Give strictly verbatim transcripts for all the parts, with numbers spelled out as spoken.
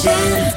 Oxygène.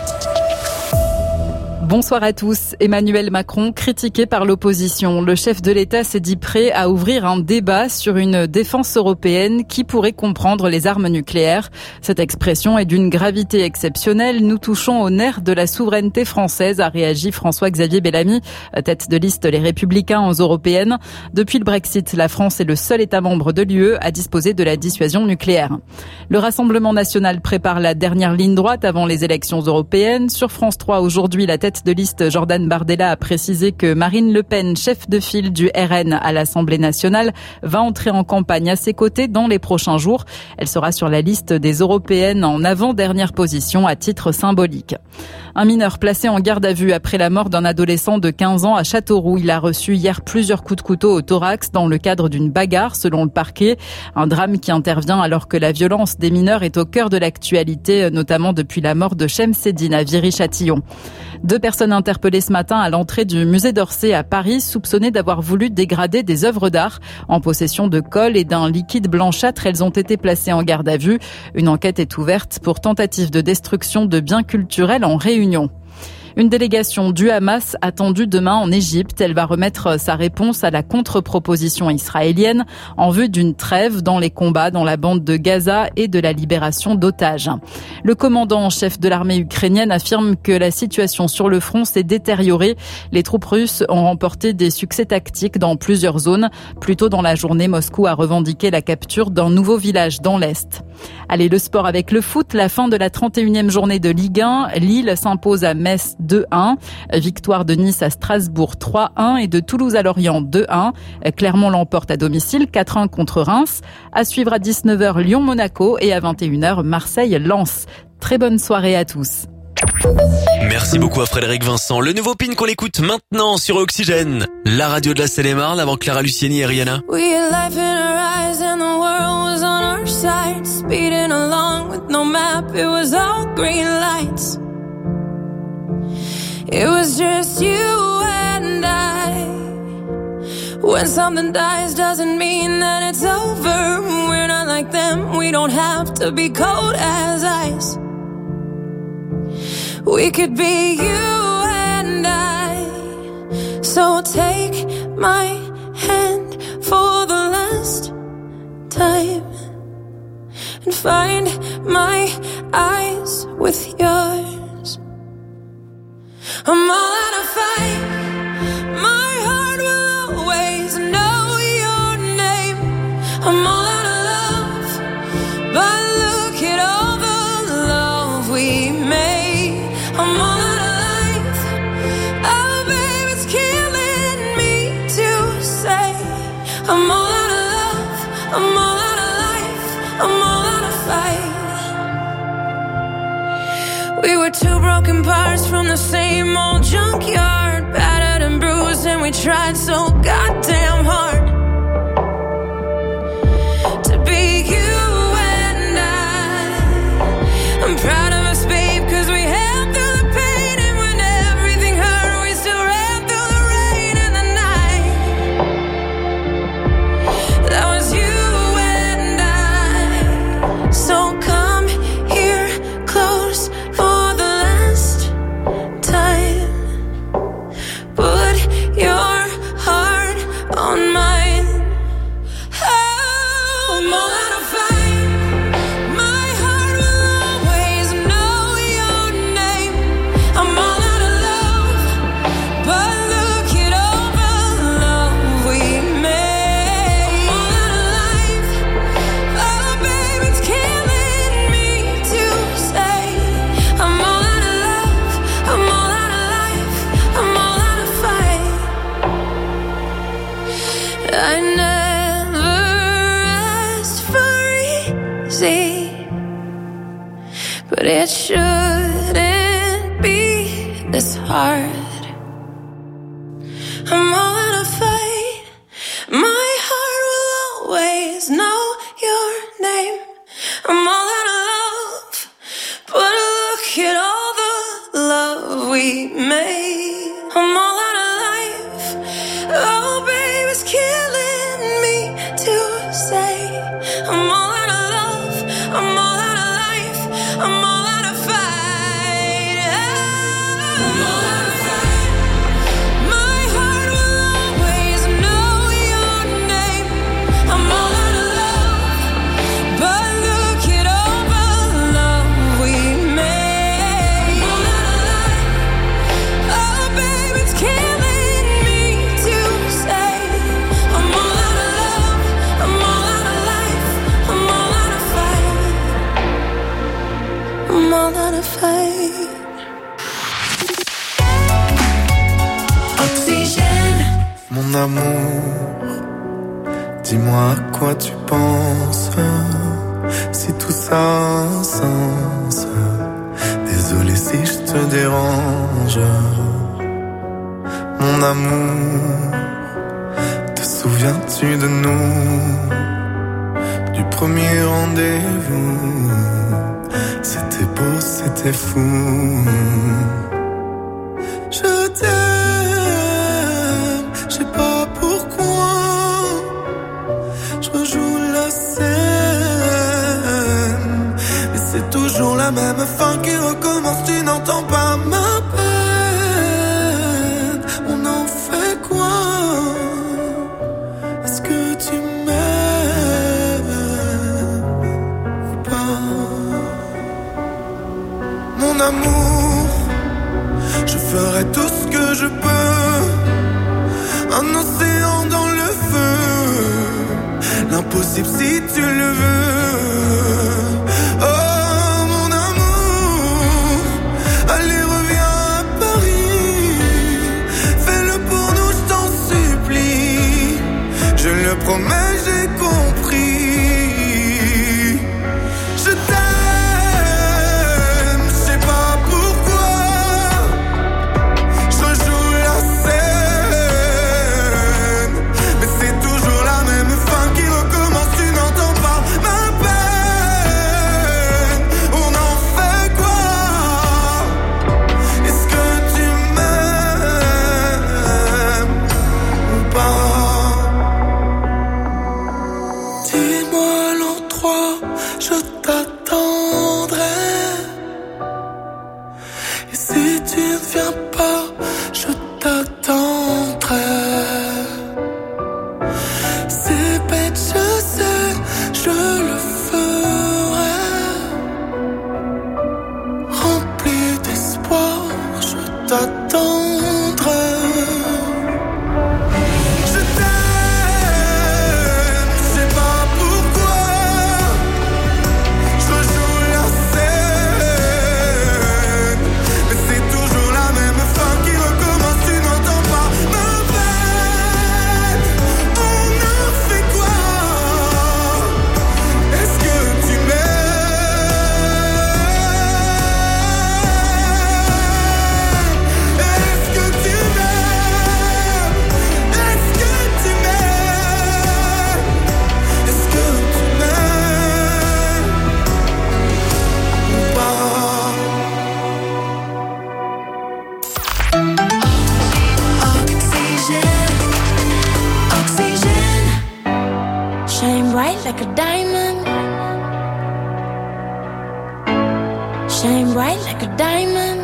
Bonsoir à tous. Emmanuel Macron, critiqué par l'opposition. Le chef de l'État s'est dit prêt à ouvrir un débat sur une défense européenne qui pourrait comprendre les armes nucléaires. Cette expression est d'une gravité exceptionnelle. Nous touchons au nerf de la souveraineté française, a réagi François-Xavier Bellamy, tête de liste Les Républicains aux européennes. Depuis le Brexit, la France est le seul État membre de l'U E à disposer de la dissuasion nucléaire. Le Rassemblement national prépare la dernière ligne droite avant les élections européennes. Sur France trois, aujourd'hui, la tête de liste Jordan Bardella a précisé que Marine Le Pen, chef de file du R N à l'Assemblée nationale, va entrer en campagne à ses côtés dans les prochains jours. Elle sera sur la liste des européennes en avant-dernière position à titre symbolique. Un mineur placé en garde à vue après la mort d'un adolescent de quinze ans à Châteauroux. Il a reçu hier plusieurs coups de couteau au thorax dans le cadre d'une bagarre, selon le parquet. Un drame qui intervient alors que la violence des mineurs est au cœur de l'actualité, notamment depuis la mort de Chemseddine à Viry-Châtillon. Deux personnes interpellées ce matin à l'entrée du musée d'Orsay à Paris, soupçonnées d'avoir voulu dégrader des œuvres d'art. En possession de colle et d'un liquide blanchâtre, elles ont été placées en garde à vue. Une enquête est ouverte pour tentative de destruction de biens culturels en Réunion. Une délégation du Hamas attendue demain en Égypte. Elle va remettre sa réponse à la contre-proposition israélienne en vue d'une trêve dans les combats dans la bande de Gaza et de la libération d'otages. Le commandant en chef de l'armée ukrainienne affirme que la situation sur le front s'est détériorée. Les troupes russes ont remporté des succès tactiques dans plusieurs zones. Plus tôt dans la journée, Moscou a revendiqué la capture d'un nouveau village dans l'Est. Allez, le sport avec le foot. La fin de la trente et unième journée de Ligue un. Lille s'impose à Metz deux un. Victoire de Nice à Strasbourg trois un et de Toulouse à Lorient deux un. Clermont l'emporte à domicile quatre un contre Reims. À suivre à dix-neuf heures Lyon-Monaco et à vingt et une heures Marseille-Lens. Très bonne soirée à tous. Merci beaucoup à Frédéric Vincent. Le nouveau pin qu'on l'écoute maintenant sur Oxygène, la radio de la Seine-et-Marne avant Clara Luciani et Rihanna. Side, speeding along with no map, it was all green lights. It was just you and I. When something dies doesn't mean that it's over. We're not like them, we don't have to be cold as ice. We could be you and I. So take my hand for the last time and find my eyes with yours. I'm all out of fight. My heart will always know your name. I'm all out of love, but look at all the love we made. I'm all out of life. Oh, babe, it's killing me to say. I'm all out of love. I'm all out of life. I'm all We were two broken parts from the same old junkyard, battered and bruised, and we tried so goddamn hard to be you and I. I'm proud of us, babe, cause we held through the pain, and when everything hurt, we still ran through the rain and the night. That was you and I. So come here close for the last time. Put your heart on mine. Oh, I'm all out of fight. My heart will always know your name. I'm all out of love, but look at all the love we made. I'm all out of life. Oh, babe, it's killing me to say. I'm all out of love, I'm all out of life, I'm all out of fight. I never asked for easy, but it shouldn't be this hard. I'm all out of fight. My heart will always know your name. I'm all out of love, but look at all the love we made. I'm all out of life. Oh, babe, it's killing me to say. I'm all out of love. I'm all out of life. I'm all out of fight. fade. Oxygène. Mon amour, dis-moi à quoi tu penses, si tout ça a un sens. Désolé si je te dérange. Mon amour, te souviens-tu de nous, du premier rendez-vous? C'était beau, c'était fou. Je t'aime, je sais pas pourquoi. Je rejoue la scène, mais c'est toujours la même fin qui recommence. Tu n'entends pas ma peine. On en fait quoi? Est-ce que tu m'aimes ou pas? Mon amour, je ferai tout ce que je peux. Un océan dans le feu, l'impossible si tu le veux. Oh mon amour, allez reviens à Paris. Fais-le pour nous, je t'en supplie. Je le promets, j'ai compris. Je t'aime, je sais pas pourquoi. Je rejoue la scène, mais c'est toujours la même fin qui recommence. Tu n'entends pas ma peine. On en fait quoi? Est-ce que tu m'aimes ou pas? Dis-moi l'endroit, je t'attendrai. Et si tu ne viens pas, je t'attendrai. C'est bête, je sais, je le ferai. Rempli d'espoir, je t'attendrai. Je t'aime, je sais pas pourquoi. Je rejoue la scène, mais c'est toujours la même fin qui recommence. Tu n'entends pas ma peine. On en fait quoi? Est-ce que tu m'aimes? Est-ce que tu m'aimes? Est-ce que tu m'aimes? Est-ce que tu m'aimes ou pas? Oxygène, oxygène. Shine bright like a diamond. Shine bright like a diamond.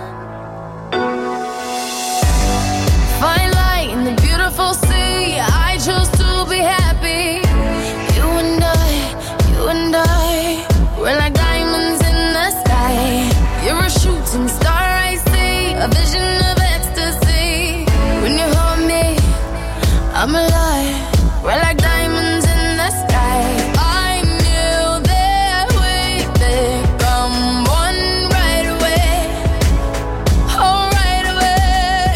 Fine light in the beautiful sea. I chose to be happy. You and I, you and I, we're like diamonds in the sky. You're a shooting star, I see, a vision of ecstasy. When you hold me, I'm alive. We're like diamonds in the sky. I knew that we'd become one right away. Oh, right away.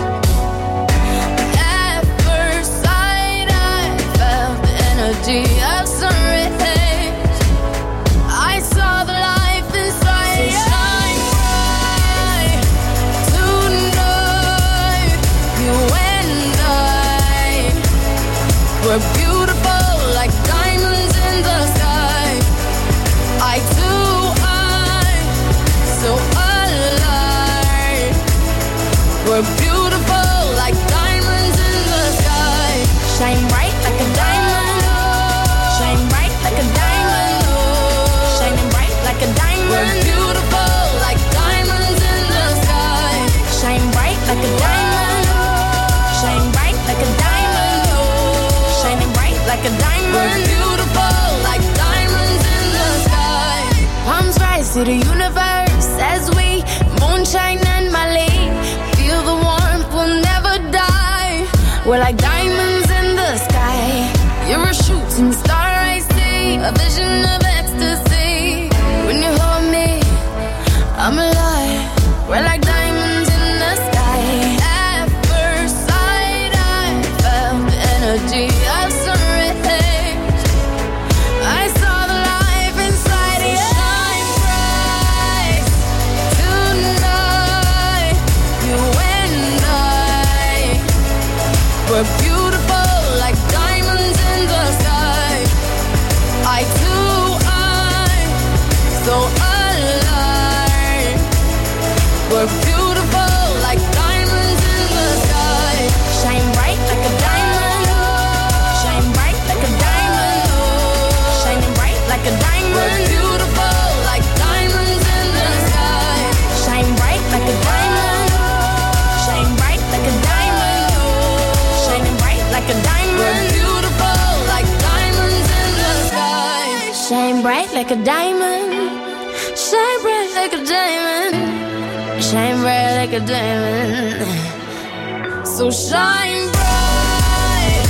At first sight, I felt the energy of sun rays. I saw the life inside you. Shine bright tonight. You and I, we're beautiful like diamonds in the sky. Eye to eye, so alive. We're beautiful like diamonds in the sky. Shine bright like a diamond. Shine bright like a diamond. Shining bright like a diamond. We're beautiful like diamonds in the sky. Shine bright like a diamond. Shine bright like a diamond. Shining bright like a diamond. We're beautiful like diamonds in the sky. Palms rise to the universe as we moonshine and Mali. Feel the warmth, we'll never die. We're like diamonds in the sky. You're a shooting star, I see, a vision of ecstasy. When you hold me, I'm alive, we're like diamonds in the sky. At first sight I felt the energy of sun rays. I saw the life inside you. Shine bright tonight. You and I were beautiful like diamonds in the sky. I too, I'm so alive. We're beautiful like diamonds in the sky. Shine bright like a diamond. Shine bright like a diamond. Shining bright like a diamond. We're beautiful like diamonds in the sky. Shine bright like a diamond. Shine bright like a diamond. Shining bright like a diamond. We're beautiful like diamonds in the sky. Shine bright like a diamond. Shine bright like a diamond. Shine bright like a diamond. So shine bright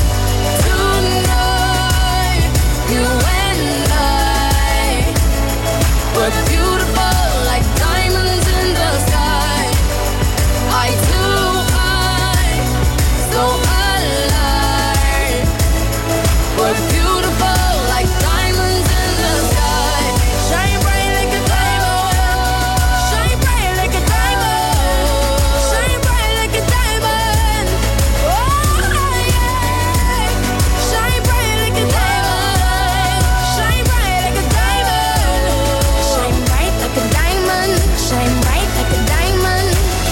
tonight. You and I were beautiful like diamonds in the sky. I too, I'm so alive. We're beautiful like diamonds in the sky. Shine bright like a diamond. Shine bright like a diamond. Shine bright like a diamond. Oh yeah. Shine bright like a diamond. Shine bright like a diamond. Shine bright like a diamond. Shine bright like a diamond.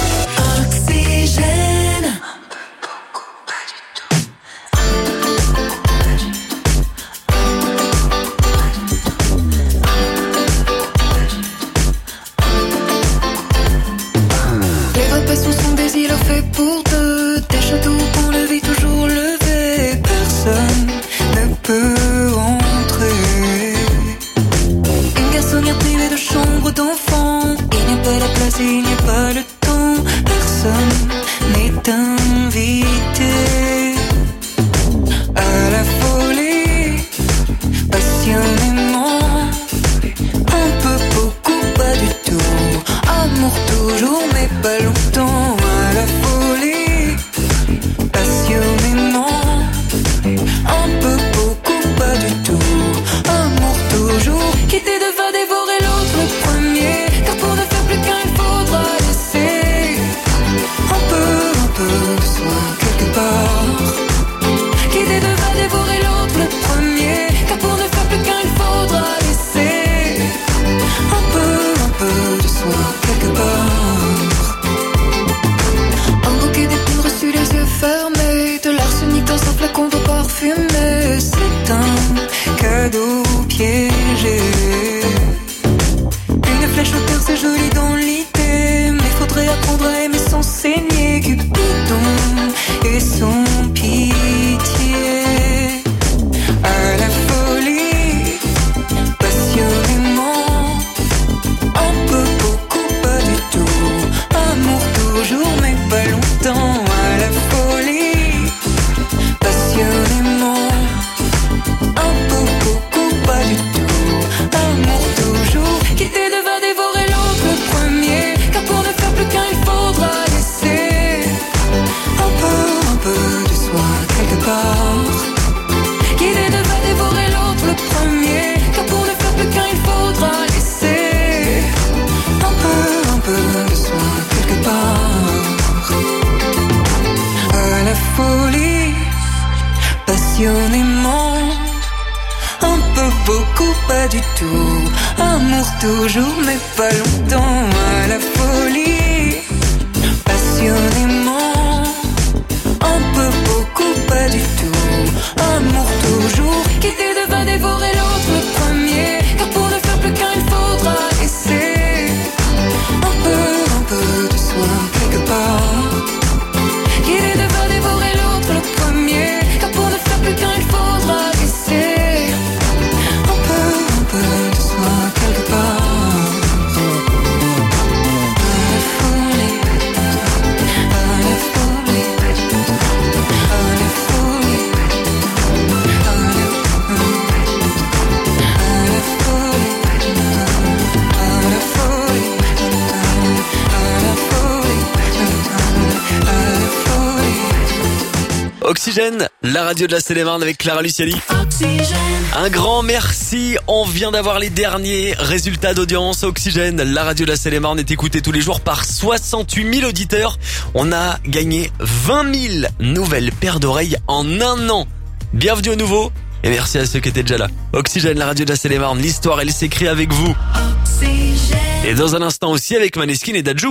Oxygène. Les vraies passions sont des îlots faits pour deux. Des châteaux qu'on le vit toujours levé. Personne ne peut entrer. Une garçonnière privée de chambre d'enfant. Il n'y a pas la place et il n'y a pas le temps. Personne n'est invité à la folie. Passionnément. Un peu, beaucoup, pas du tout. Amour toujours, mais pas longtemps. À la folie, passionnément. Un peu, beaucoup, pas du tout. Amour toujours. Quitter devant dévorer l'autre le premier. Car pour ne faire plus qu'un, il faudra laisser un peu, un peu de soi quelque part. Quitter devant dévorer l'autre le premier. Car pour ne faire plus qu'un, il faudra laisser un peu, un peu de soi quelque part. Un bouquet d'épines reçues les yeux fermés. De l'arsenic dans un flacon d'eau parfumée. C'est un cadeau piégé. Une flèche au cœur, c'est joli dans l'idée. Mais faudrait apprendre à aimer sans saigner. Cupidon et son pitié. À la folie, passionnément. Un peu, beaucoup, pas du tout. Amour toujours, mais pas longtemps. À la folie, passionnément. Un peu, beaucoup, pas du tout. Amour toujours. Quitter devant dévorer l'autre le premier. Car pour ne faire plus qu'un, il faudra laisser un peu, un peu de soi quelque part. Quitter devant dévorer l'autre le premier. Car pour ne faire plus qu'un, il faudra laisser un peu, un peu de soi quelque part. À la folie, passionnément. Un peu, beaucoup, pas du tout. Amour toujours, mais pas longtemps. À la folie, passionnément. Un peu, beaucoup, pas du tout. Amour toujours. Quitter devant dévorer l'autre le premier. Car pour ne faire plus qu'un, il faudra laisser un peu, un peu de soi quelque part. Quitter devant dévorer l'autre le premier. Car pour ne faire plus qu'un, il faudra laisser un peu, un peu de soi quelque part. Oxygène, la radio de la Seine-et-Marne avec Clara Luciani. Oxygène. Un grand merci. On vient d'avoir les derniers résultats d'audience. Oxygène, la radio de la Seine-et-Marne est écoutée tous les jours par soixante-huit mille auditeurs. On a gagné vingt mille nouvelles paires d'oreilles en un an. Bienvenue au nouveau et merci à ceux qui étaient déjà là. Oxygène, la radio de la Seine-et-Marne, l'histoire elle s'écrit avec vous. Oxygène. Et dans un instant aussi avec Maneskin et Dadju.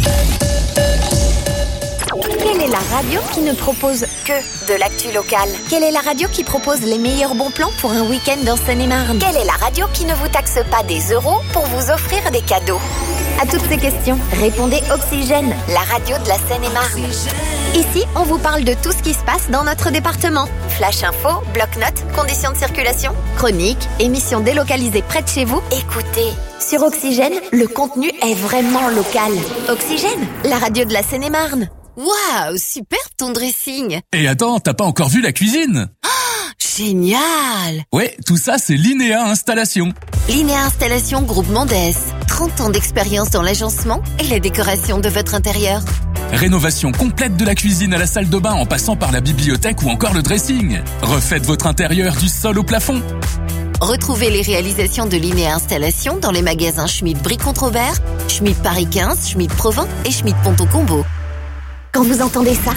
Quelle est la radio qui ne propose que de l'actu locale? Quelle est la radio qui propose les meilleurs bons plans pour un week-end dans Seine-et-Marne? Quelle est la radio qui ne vous taxe pas des euros pour vous offrir des cadeaux? À toutes ces questions, répondez Oxygène, la radio de la Seine-et-Marne. Ici, on vous parle de tout ce qui se passe dans notre département. Flash info, bloc-notes, conditions de circulation, chroniques, émissions délocalisées près de chez vous. Écoutez, sur Oxygène, le contenu est vraiment local. Oxygène, la radio de la Seine-et-Marne. Waouh, super ton dressing. Et attends, t'as pas encore vu la cuisine? Génial. Ouais, tout ça c'est Linéa Installation. Linéa Installation Groupe Mondes. trente ans d'expérience dans l'agencement et la décoration de votre intérieur. Rénovation complète de la cuisine à la salle de bain en passant par la bibliothèque ou encore le dressing. Refaites votre intérieur du sol au plafond. Retrouvez les réalisations de Linéa Installation dans les magasins Schmitt Brie-Controbert, Schmitt Paris quinze, Schmitt Provins et Schmitt Ponto Combo. Quand vous entendez ça,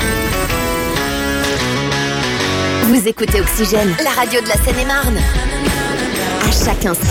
vous écoutez Oxygène, la radio de la Seine-et-Marne. À chaque instant.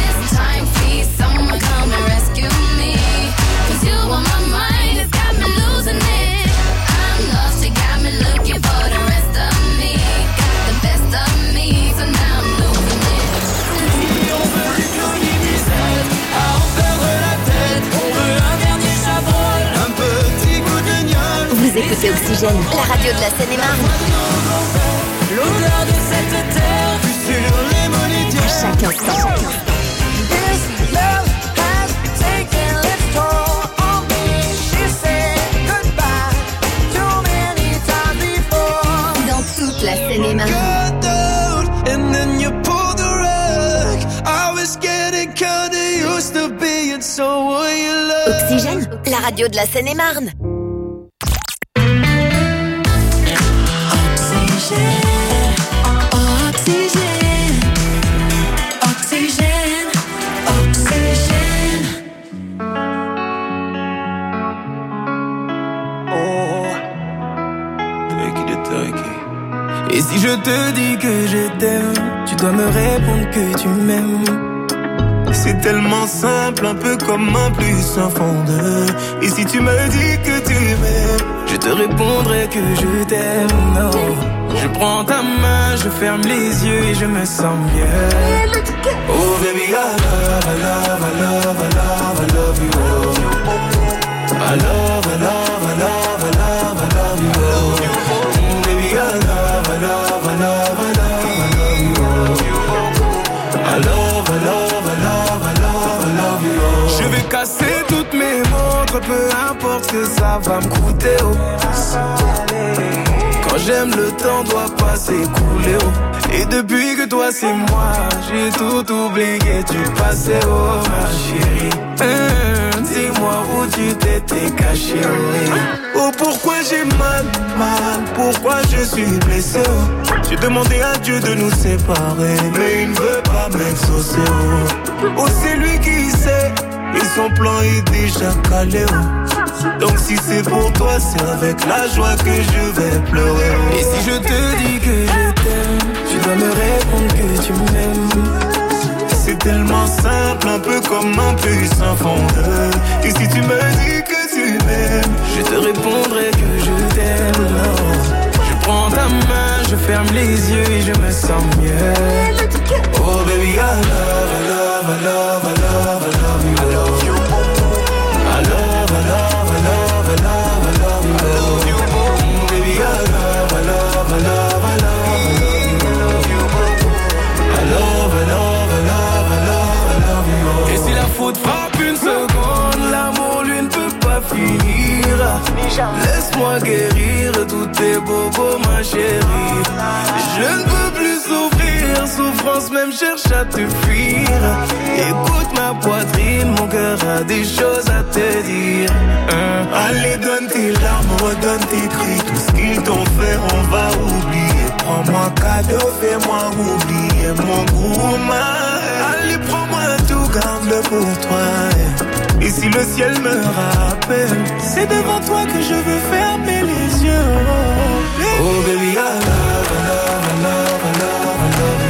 Vous écoutez Oxygène, la radio de la Seine-et-Marne. L'odeur de cette terre vue sur les monités. À chaque instant. This love has taken its toll on me. She said goodbye too many times before. Dans toute la Seine-et-Marne. Got out and then you pulled the rug. I was getting kinda used to being someone you love. Oxygène, la radio de la Seine-et-Marne. Oxygène, oxygène, oxygène. Oh, Turkey de Turkey. Et si je te dis que je t'aime, tu dois me répondre que tu m'aimes. C'est tellement simple, un peu comme un plus un fond de. Et si tu me dis que tu m'aimes, je te répondrai que je t'aime. Non, je prends ta main, je ferme les yeux et je me sens mieux. Oh baby, I love, I love, I love, I love, I love you. Oh. I love, I love, I love, I love, I love you. Oh. Mm, baby, I love, I love, I love, I love, I love you. Oh. I love, I love. Je vais casser toutes mes montres, peu importe ce que ça va me coûter. Oh. Quand j'aime, le temps doit pas s'écouler. Oh. Et depuis que toi c'est moi, j'ai tout oublié, tu passais, oh ma chérie. Hum, dis-moi où tu t'étais caché. Oh, oh pourquoi j'ai mal, mal, pourquoi je suis blessé. Oh. J'ai demandé à Dieu de nous séparer, mais il ne veut pas m'exaucer. Oh, oh c'est lui qui sait. Et son plan est déjà calé, oh. Donc si c'est pour toi, c'est avec la joie que je vais pleurer, oh. Et si je te dis que je t'aime, tu dois me répondre que tu m'aimes. C'est tellement simple, un peu comme un puissant fondeur. Et si tu me dis que tu m'aimes, je te répondrai que je t'aime, non. Je prends ta main, je ferme les yeux et je me sens mieux. Oh baby, I love, I love, I love, I love, I love you. I love you. I love, I love, I love, I love, I love you. I love you. Mm, baby, I love, I love, I love, I love, I love you. I love, I love, I love, I love, I love you. Et si la faute frappe une seconde, l'amour lui ne peut pas finir. Laisse-moi guérir tous tes bobos, ma chérie. Je ne peux plus souffrir, souffrance même cherche à te fuir. Écoute ma poitrine, mon cœur a des choses à te dire. hein. Allez donne tes larmes, redonne tes cris, tout ce qu'ils t'ont fait on va oublier. Prends-moi cadeau, fais-moi oublier mon gourmand. Allez, prends-moi tout, garde-le pour toi. Et si le ciel me rappelle, c'est devant toi que je veux fermer les yeux. Oh baby, I love, I love, I love, I love, I love.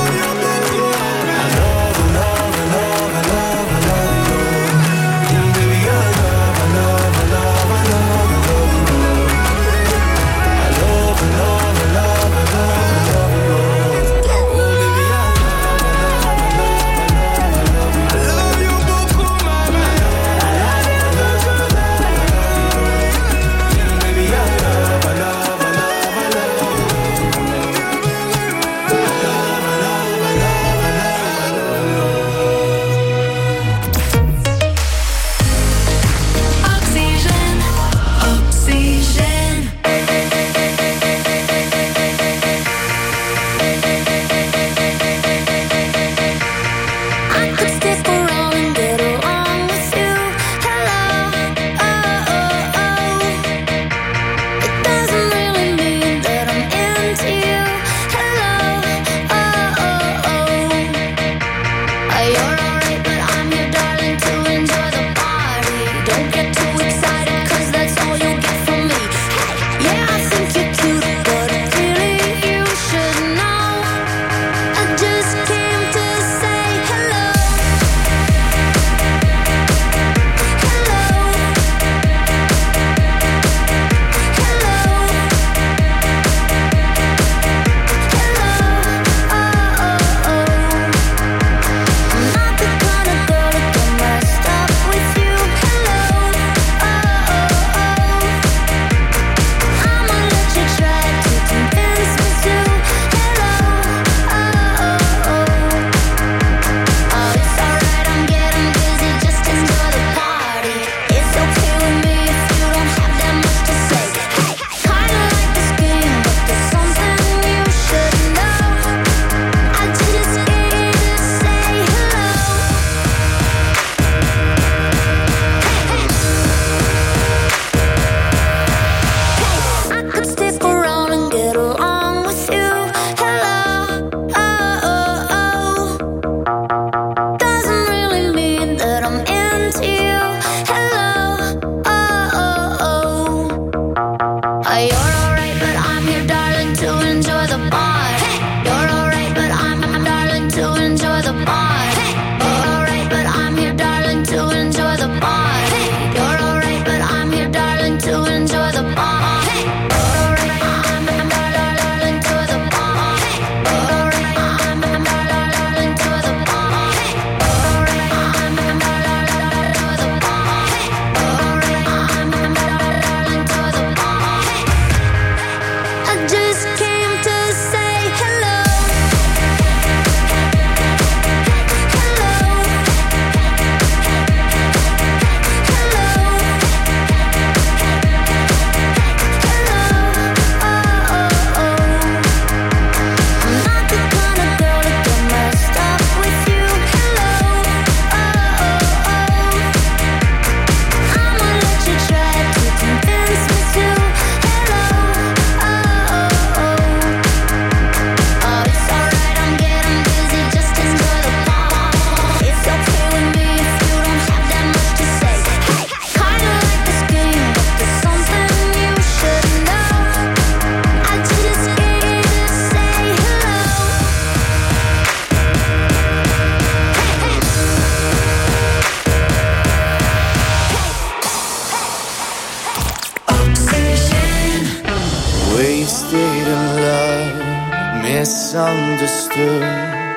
misunderstood.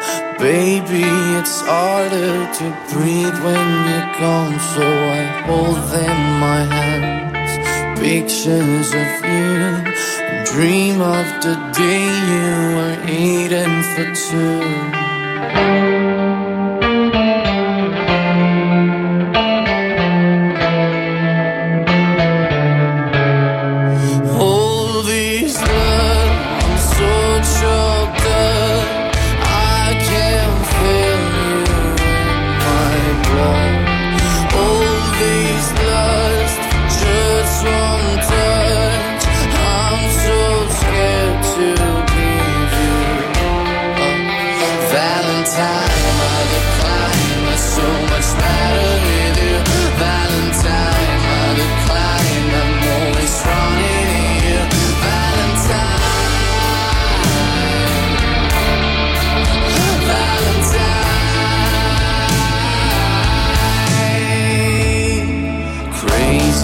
Baby, it's harder to breathe when you're gone, so I hold in my hands pictures of you and dream of the day you were eating for two. So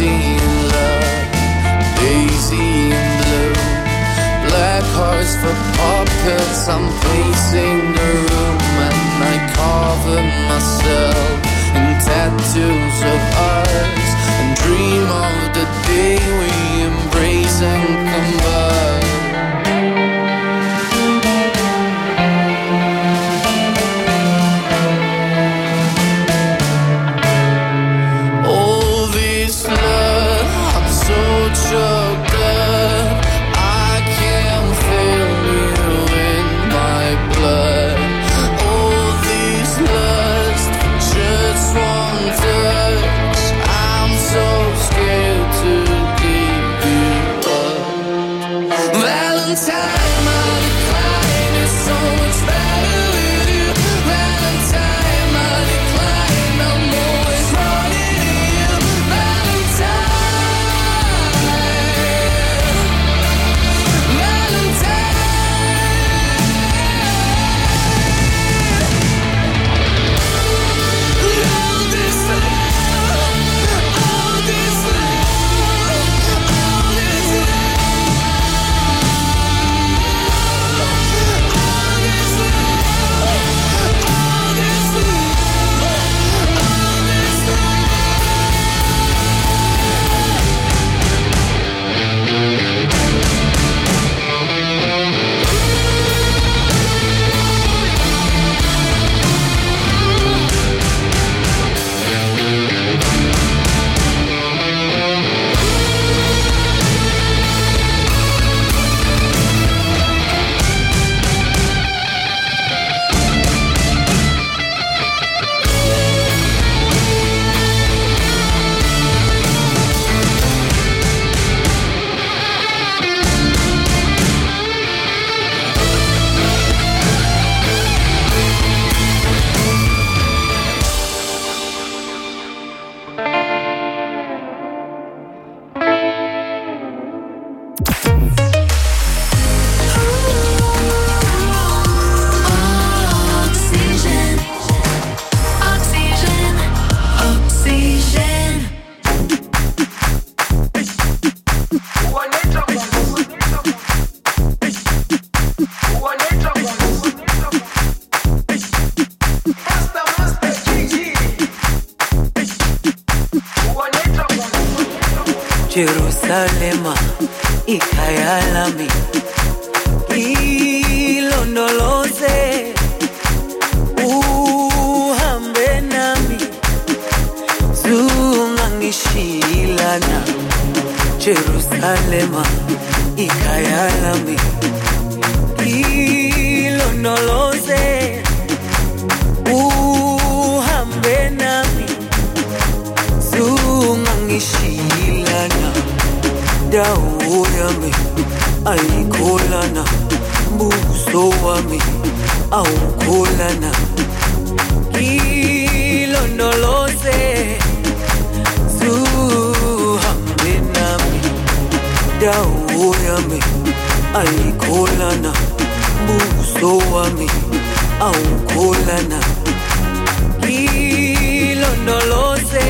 crazy in love, lazy and blue. Black hearts for puppets, I'm pacing the room. And I cover myself in tattoos of ours, and dream of the day we embrace and combine. Choked up, I can feel you in my blood. All these lust, just one touch. I'm so scared to give you up. Valentine, my decline is so much better with you. Valentine, my decline, I'm always running to you. Valentine. Jerusalema, ikhaya lami, ilondoloze, uhambe nami, zungangishilana. Jerusalema, ikhaya lami, ilondoloze, uhambe nami, zungangishilana. Dawo yami ayikholana, buso wami awukholana. Ilondoloze, zuhambe nami. Dawo yami ayikholana, buso wami awukholana. Ilondoloze,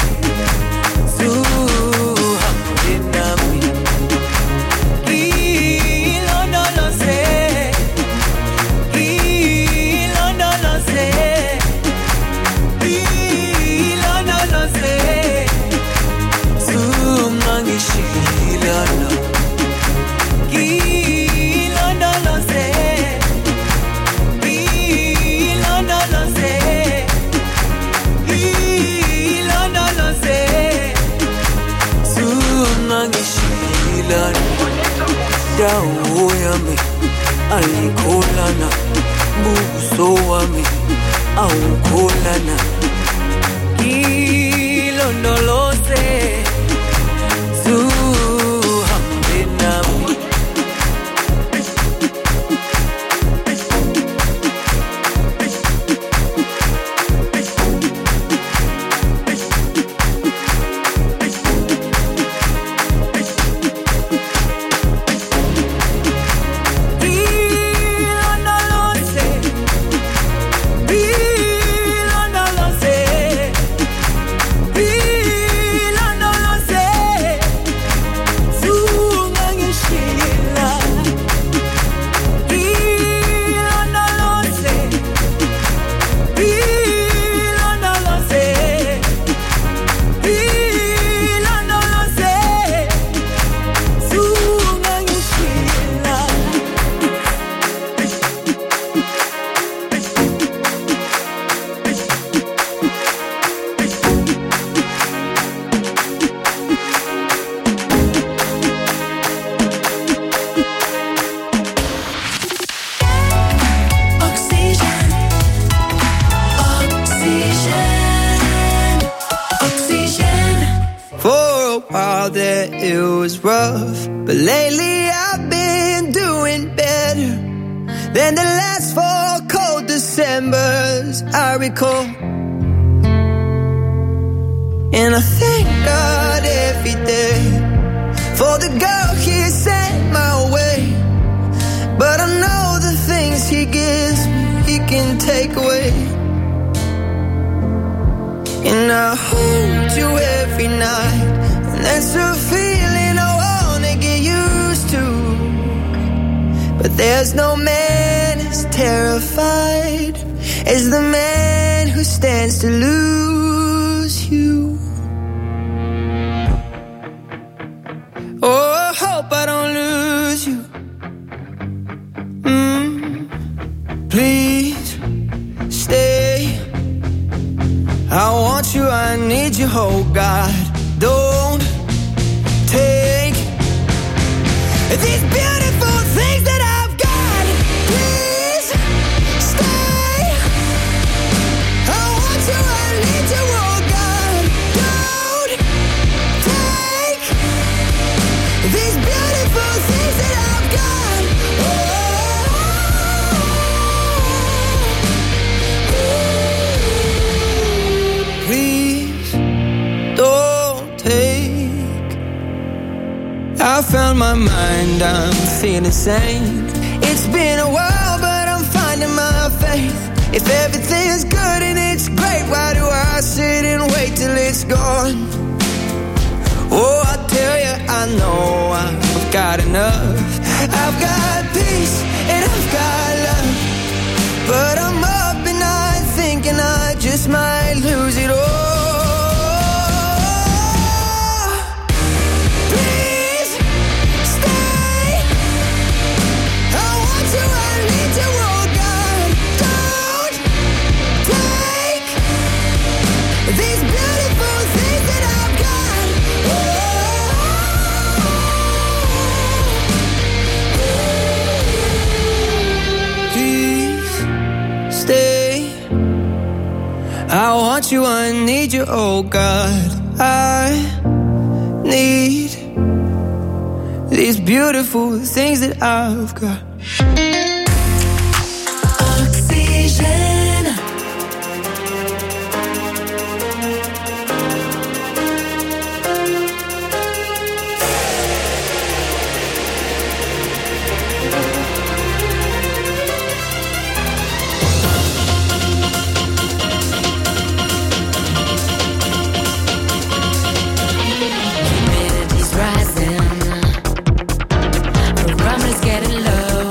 dawo yami ayikholana, buso wami awukholana. Ilondoloze, zuhambe nami. a while there it was rough, but lately I've been doing better than the last four cold Decembers I recall. And I thank God every day for the girl He sent my way. But I know the things He gives me, He can take away. And I hold you every night, and that's a feeling I wanna get used to. But there's no man as terrified as the man who stands to lose you. Oh, I hope I don't lose you. Mm, please stay. I want you, I need you, oh God. Don't take these beautiful things that I've got. Please stay. I want you, I need you, oh God. Don't take these beautiful things that I've got. Oh, please don't take. I found my mind, I'm feeling sane. It's been a while, but I'm finding my faith. If everything's good and it's great, why do I sit and wait till it's gone? Oh, I tell you, I know I've got enough. I've got peace and I've got love, but I'm up and I'm thinking I just might lose it all. Please stay. I want you, I need you, oh God. Don't take these beautiful things that I've got. Please stay. I want you, I need you, oh God. I need these beautiful things that I've got. Oxygène. Humidity's rising, barometer's getting low.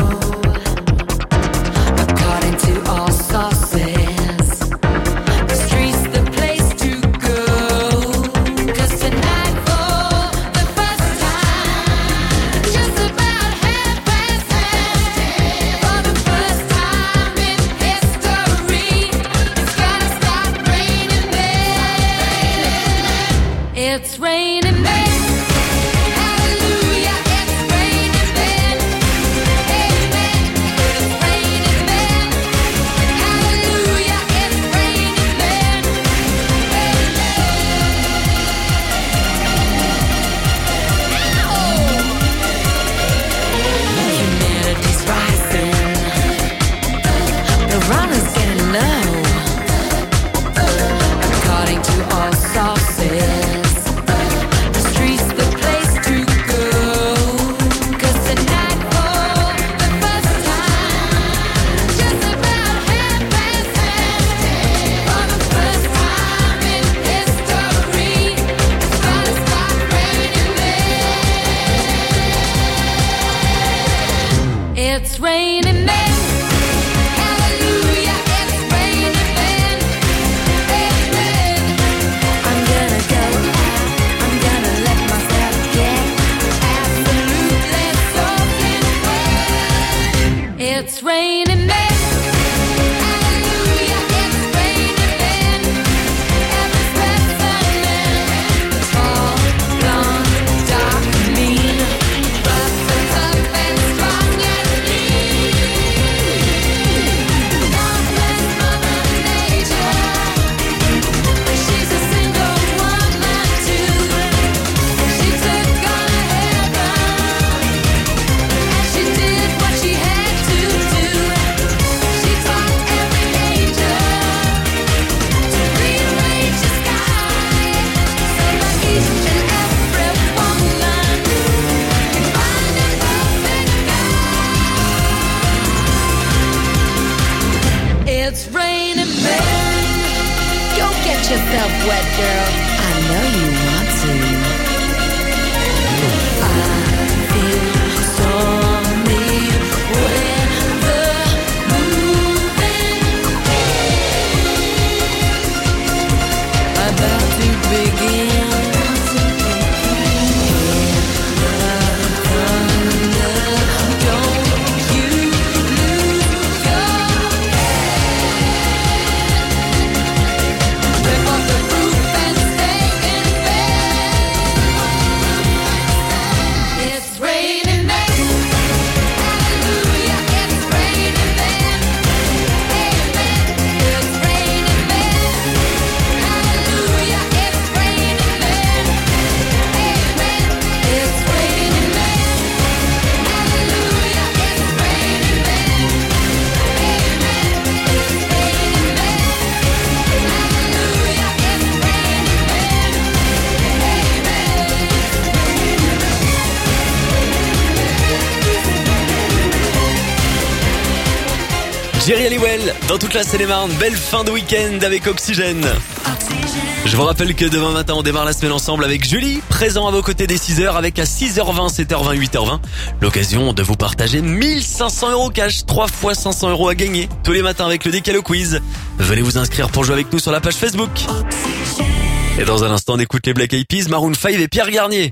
According to all sources, the street's the place to go. 'Cause tonight for the first time, just about half past ten, for the first time in history, it's gotta stop raining men. It's raining men. Hallelujah, it's raining men. Amen. It's raining men. Hallelujah, it's raining men. Amen. Humidity's rising, the runner's getting low. According to all sources, the street's the place to go. 'Cause tonight for the first time, just about half past ten, for the first time in history, it's gonna stop raining men. It's raining men. Hallelujah, it's raining men. Amen. I'm gonna go out, I'm gonna let myself get absolutely soaking wet. It's raining men. Hallelujah, it's raining men. Every specimen, tall, blonde, dark, mean, but the tough and strong and lean. Jerry Halliwell, dans toute la Seine-et-Marne, belle fin de week-end avec Oxygène. Je vous rappelle que demain matin, on démarre la semaine ensemble avec Julie, présent à vos côtés dès six heures, avec à six heures vingt, sept heures vingt, huit heures vingt, l'occasion de vous partager mille cinq cents euros cash, trois fois cinq cents euros à gagner, tous les matins avec le Décalo Quiz. Venez vous inscrire pour jouer avec nous sur la page Facebook. Et dans un instant, on écoute les Black Eyed Peas, Maroon cinq et Pierre Garnier.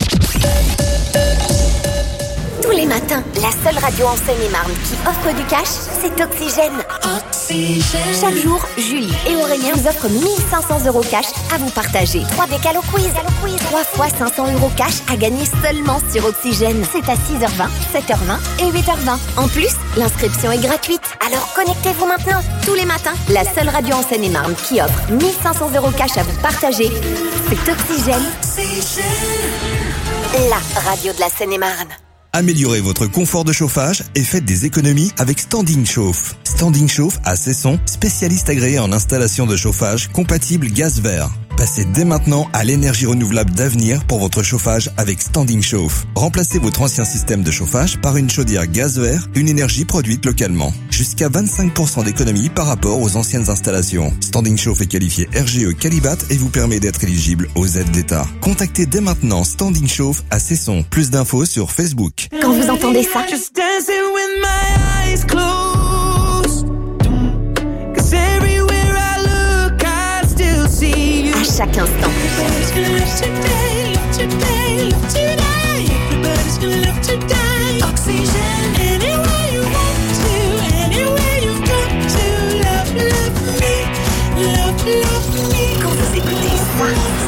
Tous les matins, la seule radio en Seine-et-Marne qui offre du cash, c'est Oxygène. Oxygène. Chaque jour, Julie et Aurélien vous offrent mille cinq cents euros cash à vous partager. trois Décalo Quiz. trois fois cinq cents euros cash à gagner seulement sur Oxygène. C'est à six heures vingt, sept heures vingt et huit heures vingt. En plus, l'inscription est gratuite. Alors connectez-vous maintenant. Tous les matins, la seule radio en Seine-et-Marne qui offre mille cinq cents euros cash à vous partager, c'est Oxygène. La radio de la Seine-et-Marne. Améliorez votre confort de chauffage et faites des économies avec Standing Chauffe. Standing Chauffe à Cesson, spécialiste agréé en installation de chauffage compatible gaz vert. Passez dès maintenant à l'énergie renouvelable d'avenir pour votre chauffage avec Standing Chauffe. Remplacez votre ancien système de chauffage par une chaudière gaz vert, une énergie produite localement. Jusqu'à vingt-cinq pour cent d'économie par rapport aux anciennes installations. Standing Chauffe est qualifié R G E Qualibat et vous permet d'être éligible aux aides d'État. Contactez dès maintenant Standing Chauffe à Cesson. Plus d'infos sur Facebook. Quand vous entendez ça, Just dancing with my eyes closed. 'Cause everywhere I look, I still see you. à chaque instant, Everybody's gonna live today, live today, live today. Everybody's gonna live today. Oxygen. Anywhere you want to, anywhere you've got to. Love, love me, love, love me. quand vous écoutez ça,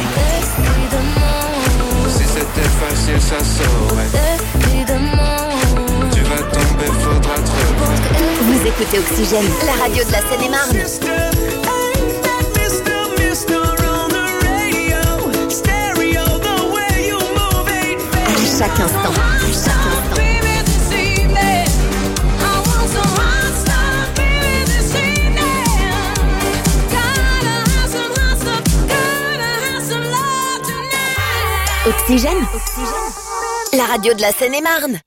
Si c'était facile, ça saurait. Tu vas tomber, faudra trouver. vous écoutez Oxygène, la radio de la Seine-et-Marne. Mister, Mister, Mister on the radio. Stereo, the way you move it, À chaque instant, à chaque instant. baby, this evening. I want some hot stuff, baby, this evening. Gotta have some hot stuff, gotta have some love tonight. Oxygène, la radio de la Seine-et-Marne.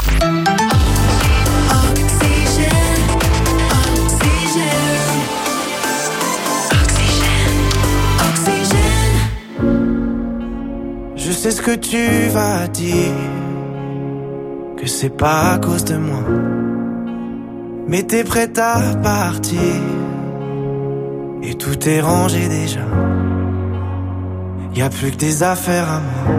Je sais ce que tu vas dire, que c'est pas à cause de moi, mais t'es prête à partir, et tout est rangé déjà. Y a plus que des affaires à moi.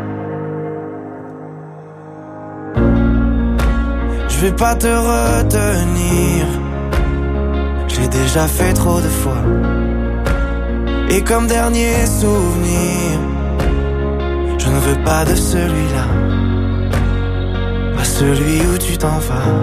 Je vais pas te retenir, j'ai déjà fait trop de fois. Et comme dernier souvenir, je ne veux pas de celui-là, pas celui où tu t'en vas.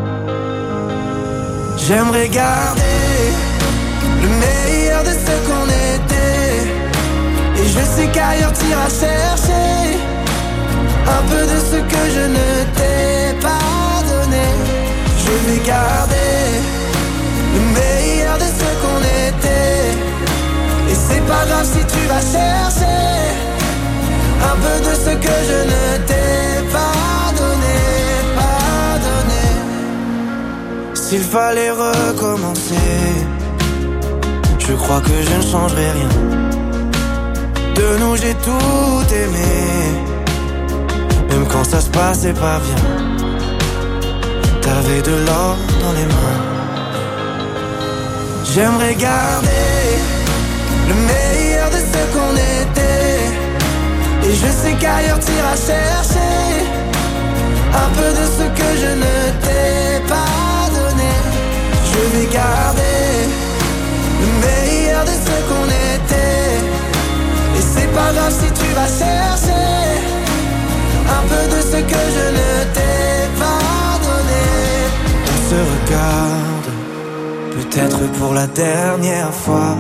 J'aimerais garder le meilleur de ce qu'on était, et je sais qu'ailleurs t'iras chercher un peu de ce que je ne t'ai pas donné. Je vais garder le meilleur de ce qu'on était, et c'est pas grave si tu vas chercher un peu de ce que je ne t'ai pas donné, pas donné. S'il fallait recommencer, je crois que je ne changerai rien. De nous j'ai tout aimé, même quand ça se passait pas bien. T'avais de l'or dans les mains. J'aimerais garder le meilleur de ce qu'on était, et je sais qu'ailleurs t'iras chercher un peu de ce que je ne t'ai pas donné. Je vais garder le meilleur de ce qu'on était, et c'est pas grave si tu vas chercher un peu de ce que je ne t'ai pas donné. On se regarde, peut-être pour la dernière fois,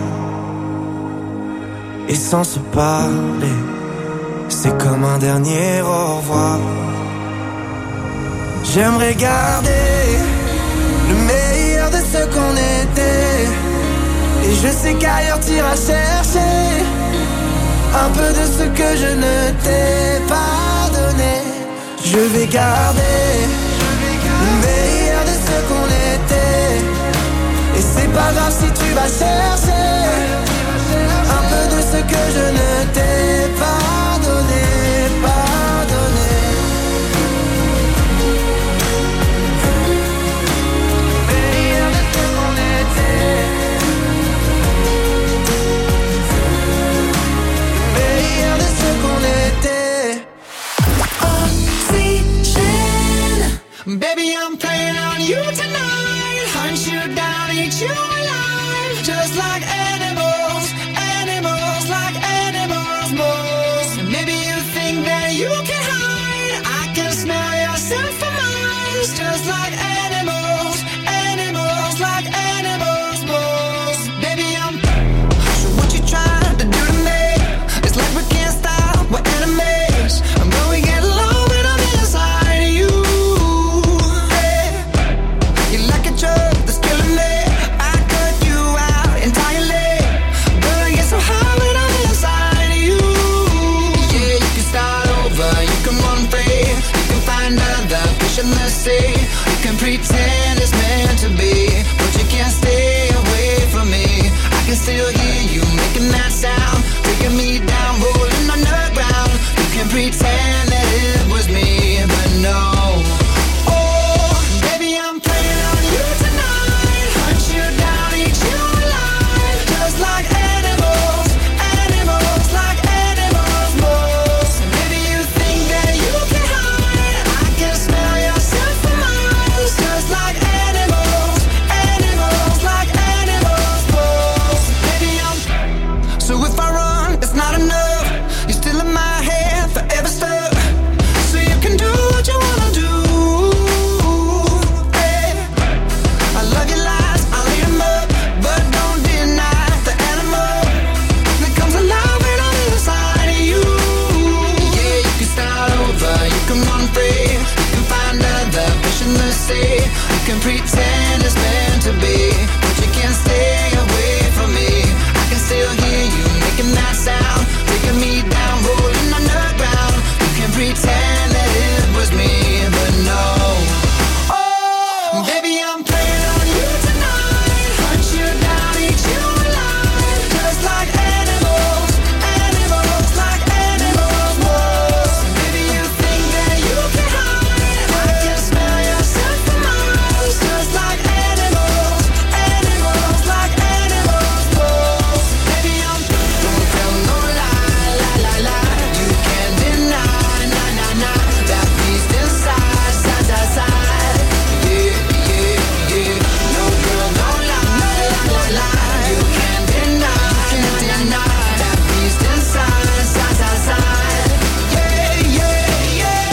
et sans se parler, c'est comme un dernier au revoir. J'aimerais garder le meilleur de ce qu'on était, et je sais qu'ailleurs t'iras chercher un peu de ce que je ne t'ai pas donné. Je vais garder le meilleur de ce qu'on était, pas grave si tu vas chercher un peu de ce que je ne t'ai pas donné, pas donné. Meilleur de ce qu'on était, meilleur de ce qu'on était. Oxygen, baby I'm playing on you tonight. Hunt you down, eat you alive, just like animals, animals, like animals, moles. Maybe you think that you can hide, I can smell yourself for miles, just like animals, animals, like animals, moles. Baby I'm, so what you trying to do to me? It's like we can't stop, we're enemies, and when we get low, when I'm inside you, hey, you like a drug that's killing me. I cut you out entirely, but I get so high when I'm inside you. Yeah, you can start over, you can run free, you can find other fish in the sea. You can pretend it's meant to be, but you can't stay away from me. I can still hear you making that sound, taking me down, rolling on the ground. You can pretend that it was me, but no. Oh, baby, I'm playing on you tonight. Hunt you down, eat you alive, just like animals, animals, like animals, moles. Maybe you think that you can hide, I can smell yourself for miles, just like animals, animals, like animals, moles. Baby, I'm, so if I run, it's not enough, you're still in my head, forever stuck, so you can do what you wanna do. Hey, I love your lies, I'll eat 'em up, but don't deny the animal that comes alive when I'm inside of you. Yeah, you can start over, you can run free, you can find other fish in the sea. You can pretend it's meant to be, but you can't stay away from me. I can still hear you making that sound, taking me down, rolling on the ground. You can pretend that it was me, but no. Oh, baby, I'm playing on you tonight. Hunt you down, eat you alive, just like animals, animals, like animals, moles. Maybe you think that you can hide, I can smell yourself for miles, just like animals, animals, like animals, moles. Baby, I'm, don't tell no lie, lie, lie, lie. You can't deny, nah, nah, nah, that beast inside, side, side, side. Yeah, yeah, yeah. No girl, don't lie, lie, lie, lie. You can't deny, can't deny that beast inside, side, side, side. Yeah, yeah, yeah.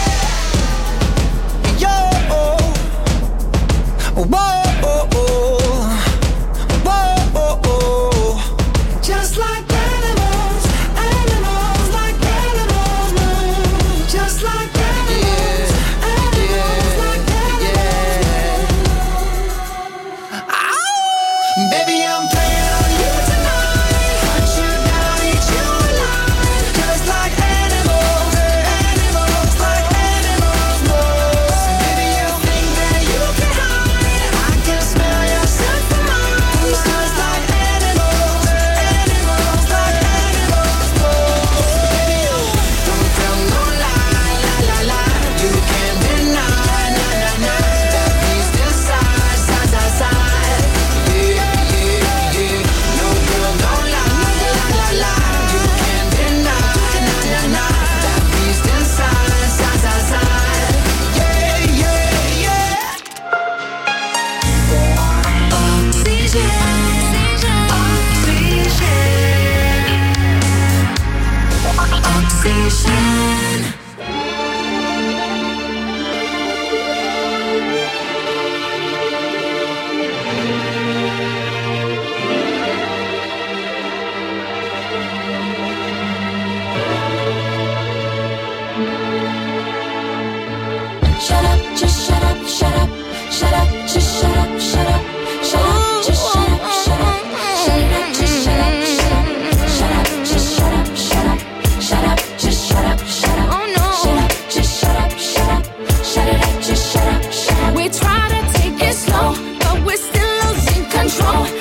Yo, whoa, whoa, whoa. Just like animals, animals, like animals, moves. Just like animals, animals, like animals. Ow! Baby, I'm playing on you tonight. Hunt you down, eat you alive, just like animals, animals, like animals, moves. Baby, you think that you can hide, I can smell yourself for miles, just like animals, animals, like animals, moves. Baby, you don't tell no lie, lie, lie, lie. You can't deny, nah, nah, nah, that beast inside, side, side, side. Yeah, yeah, yeah. No girl, don't lie, lie, lie, lie. You can't deny, nah, nah, that beast inside, side, side, side. Yeah, yeah, yeah. Oxygen, oxygen, oxygen. Shut up, just shut up, shut up, shut up, just shut up, shut up, shut up, just shut up, shut up, shut up, just shut up, shut up, shut up, just shut up, shut up, shut up, just shut up, shut up, oh no, shut up, just shut up, shut up, shut it up, just shut up, shut up. We try to take it slow, but we're still losing control.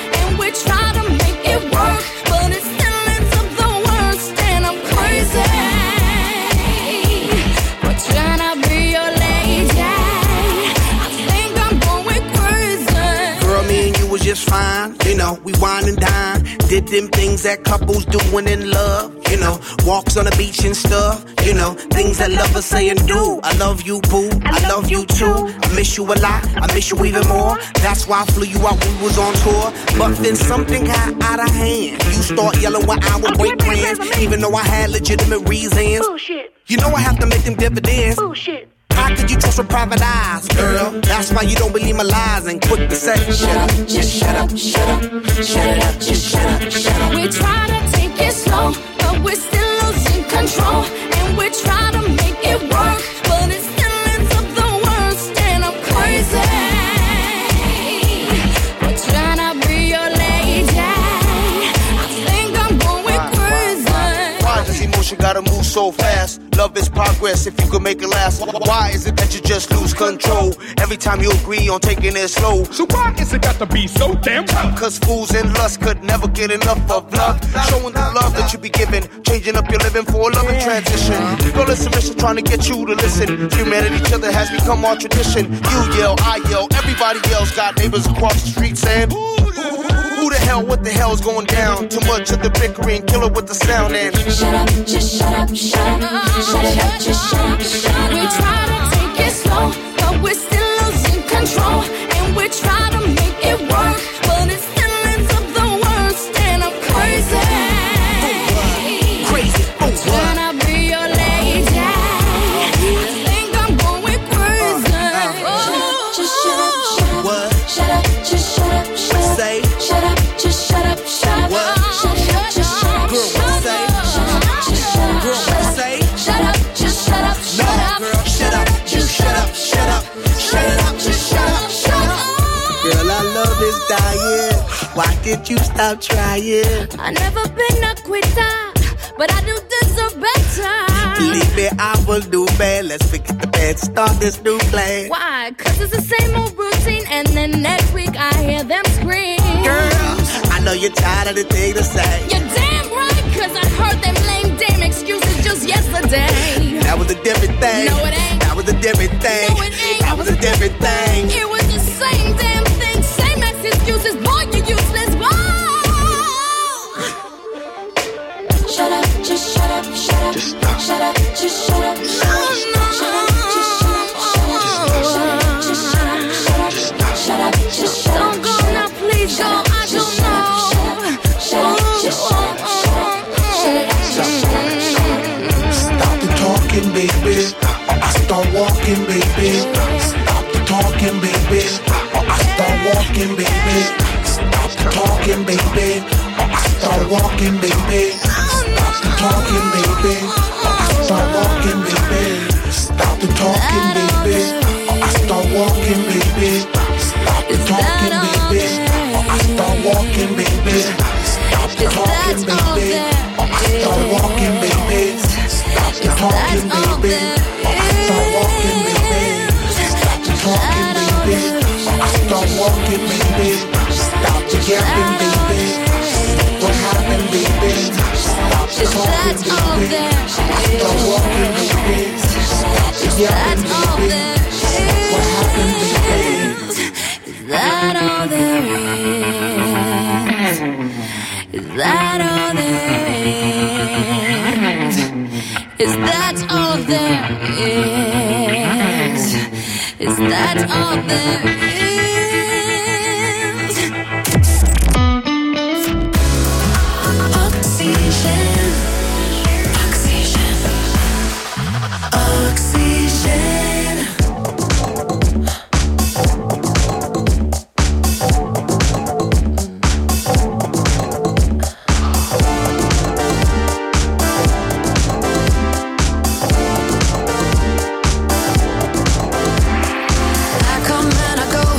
know, we wine and dine. Did them things that couples do when in love. You know, walks on the beach and stuff. You know, things that lovers say and do. I love you, boo. I love you too. I miss you a lot. I miss you even more. That's why I flew you out when we was on tour. But then something got out of hand. You start yelling when I would break plans, even though I had legitimate reasons. Bullshit. You know I have to make them dividends. Bullshit. How could you trust with private eyes, girl? That's why you don't believe my lies and quick to say, shut up, just shut up, shut up, shut it up, just shut up, shut up. We try to take it slow, but we're still losing control. And we try to make it work, but it still ends up the worst. And I'm crazy. We're trying to be your lady. I think I'm going crazy. Why does emotion gotta move so fast? Love is progress if you can make it last. Why is it that you just lose control every time you agree on taking it slow? So why is it got to be so damn tough? Cause fools and lust could never get enough of love. Showing the love that you be giving, changing up your living for a loving transition. Girl, it's a mission trying to get you to listen. Humanity, each other has become our tradition. You yell, I yell, everybody else got neighbors across the street saying, who the hell, what the hell's going down? Too much of the bickering, kill it with the sound and shut up, just shut up, shut up, shut it up, just shut up, shut up. We try to take it slow, but we're still losing control. And we try to make it work, but it still ends up the worst. And I'm crazy. Crazy, oh what? Tryna be your lady. I think I'm going crazy. Just shut up, shut up, what? Shut up, just shut up, shut up. Say, shut up, just shut up, shut up. What? Shut up, just shut up, girl, shut up. say, Shut up, just shut up, girl, shut up. say, Shut up, just shut up, shut no, up. girl, shut up, just shut up, shut up, shut it up, just shut up, shut up. Girl, our love is dying. Why did you stop trying? I never been a quitter, but I do deserve better. Believe me, I will do bad. Let's forget the bad, start this new plan. Why? Cause it's the same old routine, and then next week I hear them scream. Girl, I know you're tired of the thing to say. You're damn right, cause I heard them lame damn excuses just yesterday. That was a different thing. No, it ain't. That was a different thing. No, it ain't. That was a different thing. It was the same damn thing, same ass excuses. Boy, you useless. Whoa. Shut up, just shut up, shut up. Just stop. Shut up, just shut up. No, no. Shut up, just shut up, shut up. Shut up, just shut up, shut up. Shut up, just shut up. Don't go now, please go. I don't know. Shut up, just shut up, shut up. Shut up, just shut up, shut up. Stop the talking, baby. Or I start walking, baby. Stop the talking, baby. Or I start walking, baby. Stop the talking, baby. Or I start walking, baby. Stop the talking, baby. Or I start walking, baby. Stop the talking, baby. Or I start walking, baby. Stop the talking, baby. Or I start walking, baby. Stop the talking, baby. Or I start walking, baby. Stop the talking, baby. Or I start walking, baby. Stop the talking, baby. Or I start walking, baby. Stop the yapping, baby. What happened, baby? Stop the talking, baby. Or I start walking, baby. Stop the yapping, baby. What happened, baby? Is that all there is? Is that all there is? Is that all there is? Is that all there is? Oxygen, oxygen, oxygen. I come and I go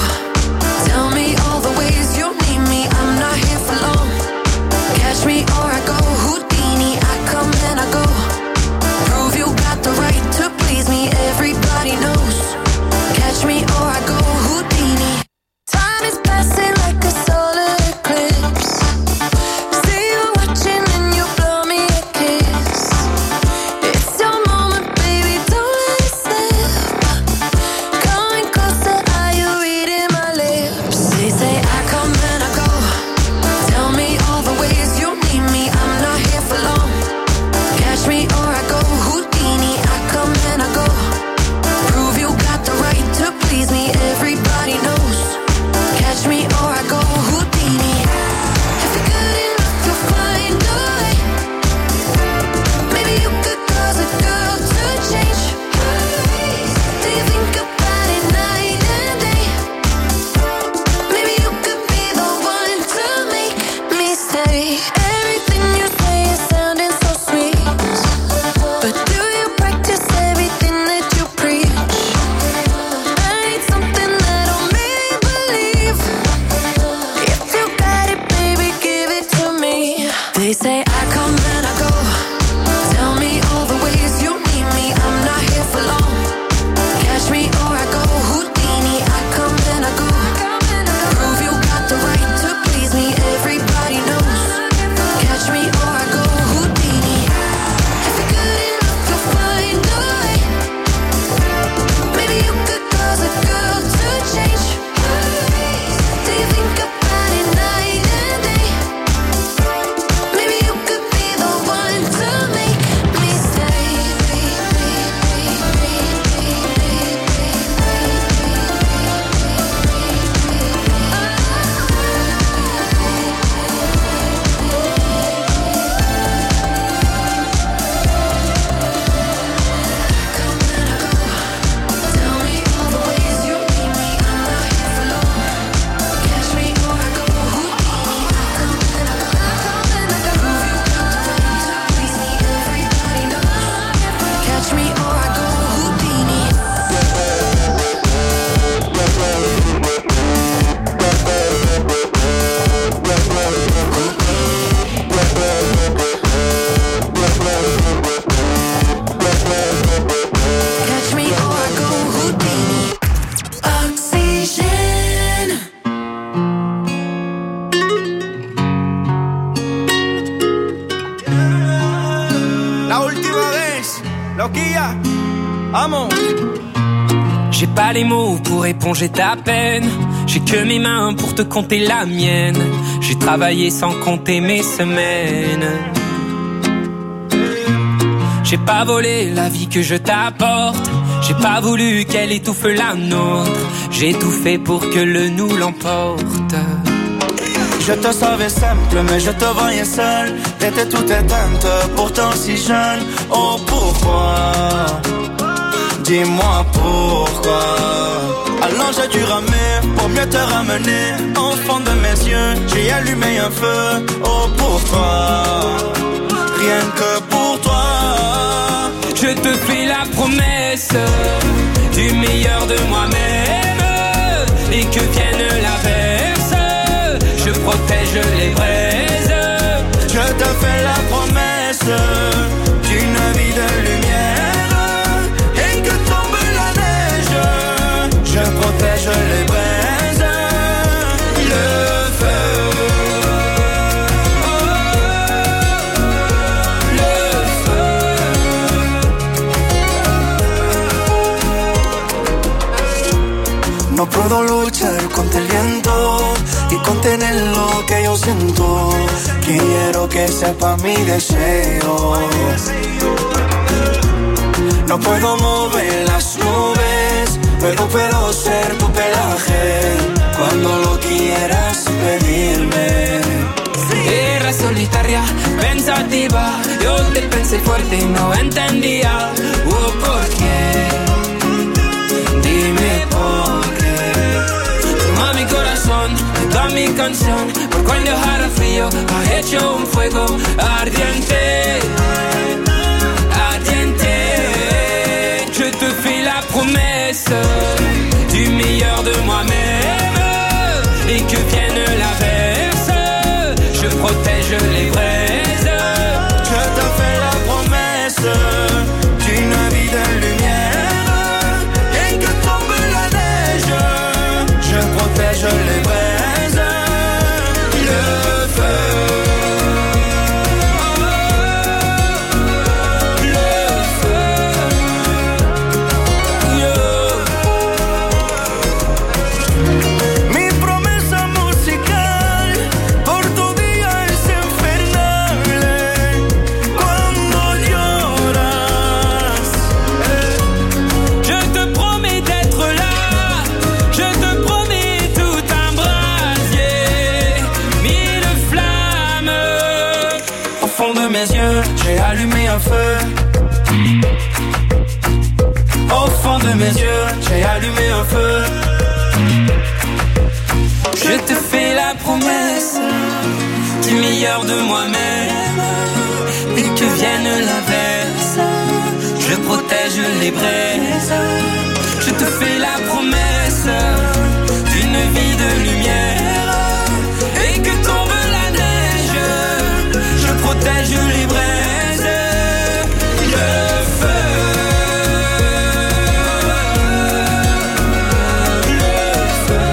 Amon. J'ai pas les mots pour éponger ta peine. J'ai que mes mains pour te compter la mienne. J'ai travaillé sans compter mes semaines. J'ai pas volé la vie que je t'apporte. J'ai pas voulu qu'elle étouffe la nôtre. J'ai tout fait pour que le nous l'emporte. Je te savais simple, mais je te voyais seule. T'étais toute éteinte, pourtant si jeune. Oh pourquoi? Dis-moi pourquoi. Alors j'ai dû ramer pour mieux te ramener. Au fond de mes yeux, j'ai allumé un feu. Oh pour toi, rien que pour toi. Je te fais la promesse du meilleur de moi-même. Et que vienne l'averse, je protège les braises. Je te fais la promesse d'une vie de lumière. Et que tombe la neige, je protège les braises. Le feu, le feu. No puedo luchar contra el viento y contener lo que yo siento. Quiero que sepa mi deseo. No puedo mover las nubes, pero puedo ser tu pelaje cuando lo quieras pedirme. Era solitaria, pensativa. Yo te pensé fuerte y no entendía. Oh, ¿por qué? Dime por qué. Toma mi corazón, toda mi canción. Por cuando hará frío, ha hecho un fuego ardiente. Ardiente. Je te fais la promesse du meilleur de moi-même. Et que vienne l'averse, je protège les braises. Je te fais la promesse d'une vie de lumière. Et que tombe la neige, je protège les braises. Le feu, le feu, yeah. Mi promesa musical por tu día es infernal. Cuando lloras, Je te promets d'être là. Je te promets tout un brasier. Mille flammes. au fond de mes yeux, j'ai allumé un feu. Au fond de mes yeux, j'ai allumé un feu. Je te fais la promesse du meilleur de moi-même. Et que vienne l'averse, je protège les braises. Je te fais la promesse d'une vie de lumière. Et que tombe la neige, je protège les braises. Le feu, le feu.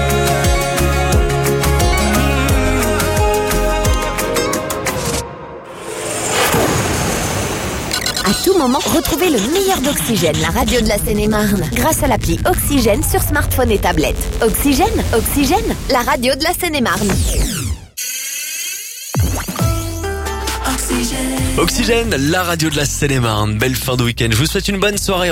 À tout moment, retrouvez le meilleur d'Oxygène, la radio de la Seine-et-Marne, grâce à l'appli Oxygène sur smartphone et tablette. Oxygène, Oxygène, la radio de la Seine-et-Marne. Oxygène, la radio de la Seine-et-Marne. Belle fin de week-end. Je vous souhaite une bonne soirée.